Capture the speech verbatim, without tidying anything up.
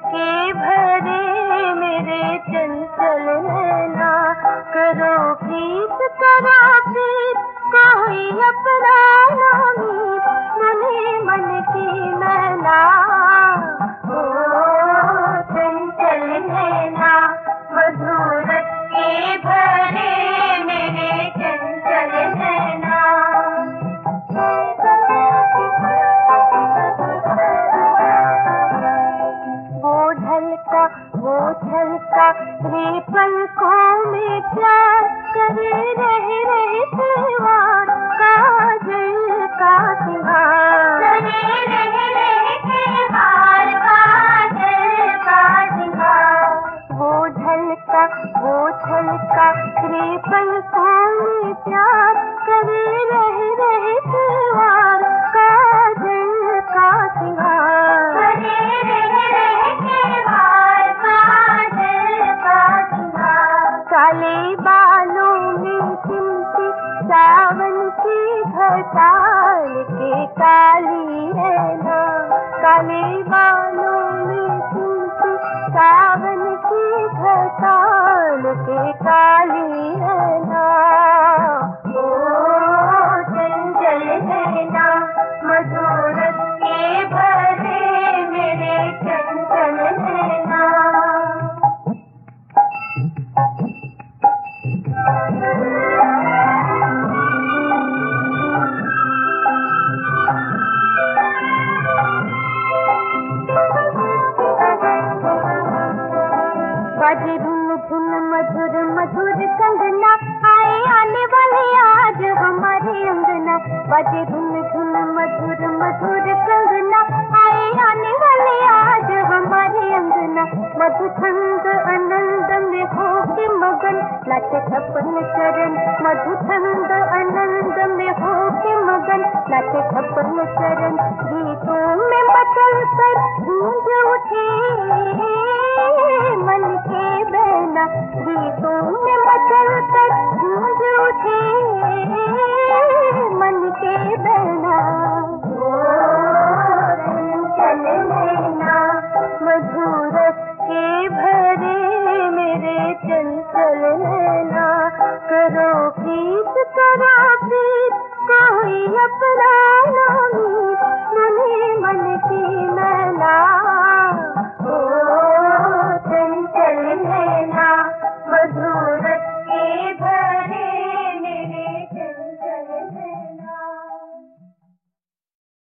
के भरे मेरे चंचल नैना, करो प्रीत करो प्रीत कोई अपना नामी, मने मन की मैना। ओ चंचल नैना मधुर के भरे मेरे चंचल नैना। वो ढलका वो छलका रे पलकों में प्यार करे रहे रहे त्योहार, काजल का सिंगार करे रहे रहे त्योहार, काजल का सिंगार। वो ढलका वो छलका रे पलकों में प्यार करे रहे रहे त्योहार, काजल का सिंगार करे रहे रहे त्योहार, काजल का सिंगार। काले बालों में सिमटी सावन की घटाल के काली रहना, काले बालों में सिमटी सावन की घटाल के काली रहना। ओ चंचल नैना मधुर के भरे मेरे चंचल नैना। बाजे धुन धुन मधुर मधुर कंगना, आए आने वाले आज हमारे अंगना। बाजे धुन धुन मधुर मधुर कंगना, आए आने वाले आज हमारे अंगना। मधुथंग आनंद में हो के मगन, नाचे छप्पन चरण मधुथंग आनंद में हो के मगन, नाचे छप्पन चरण। गीतों में मचल कर गूंज उठी मन के बहना, गीतों में मचल कर गूंज उठी मन के बहना। ओ चंचल नैना मधुर के भरे मेरे चंचल नैना, करो प्रीत करो प्रीत कोई अपना